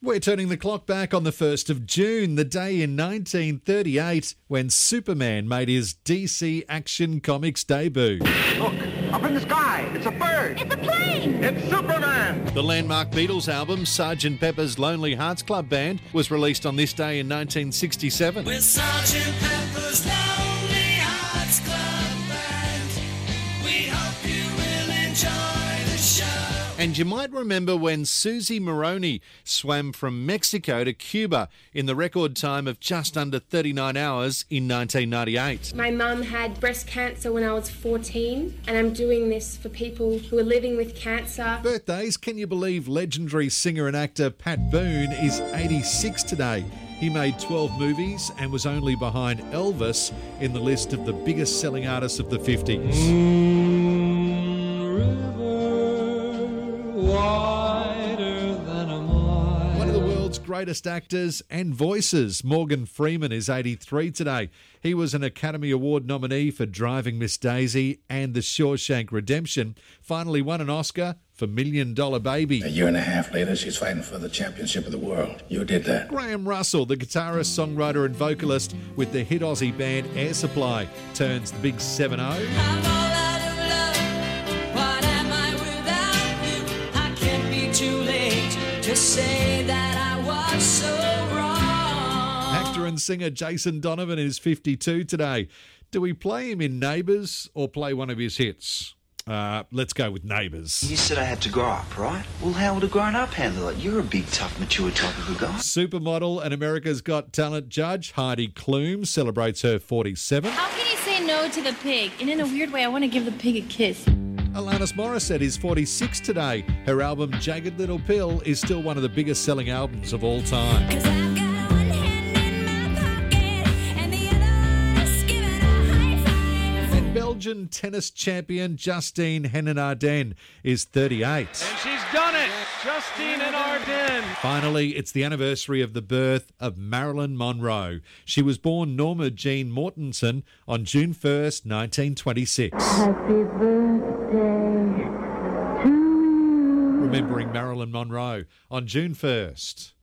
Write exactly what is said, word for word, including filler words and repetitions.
We're turning the clock back on the first of June, the day in nineteen thirty-eight when Superman made his D C Action Comics debut. Look, up in the sky, it's a bird. It's a plane. It's Superman. The landmark Beatles album, Sergeant Pepper's Lonely Hearts Club Band, was released on this day in nineteen sixty-seven. With Sergeant Pepper's Lonely Hearts Club Band, we hope you will enjoy the show. And you might remember when Susie Maroney swam from Mexico to Cuba in the record time of just under thirty-nine hours in nineteen ninety-eight. My mum had breast cancer when I was fourteen, and I'm doing this for people who are living with cancer. Birthdays, can you believe legendary singer and actor Pat Boone is eighty-six today? He made twelve movies and was only behind Elvis in the list of the biggest selling artists of the fifties. One of the world's greatest actors and voices, Morgan Freeman, is eighty-three today. He was an Academy Award nominee for Driving Miss Daisy and The Shawshank Redemption. Finally won an Oscar for Million Dollar Baby. A year and a half later, she's fighting for the championship of the world. You did that. Graham Russell, the guitarist, songwriter and vocalist with the hit Aussie band Air Supply, turns the big seven oh. I'm all out of love. What am I without you? I can't be too late to say that I was so wrong. Actor and singer Jason Donovan is fifty-two today. Do we play him in Neighbours or play one of his hits? Uh, let's go with Neighbours. You said I had to grow up, right? Well, how would a grown-up handle it? You're a big, tough, mature type of a guy. Supermodel and America's Got Talent judge Heidi Klum celebrates her forty-seven. How can you say no to the pig? And in a weird way, I want to give the pig a kiss. Alanis Morissette is forty-six today. Her album Jagged Little Pill is still one of the biggest selling albums of all time. Cause I've got one hand in my pocket and the other is giving a high five. And Belgian tennis champion Justine Henin-Ardenne is thirty-eight. And she's done it. Justine and Ardenne. Finally, it's the anniversary of the birth of Marilyn Monroe. She was born Norma Jean Mortensen on June first, nineteen twenty-six. Happy birthday to you. Remembering Marilyn Monroe on June first.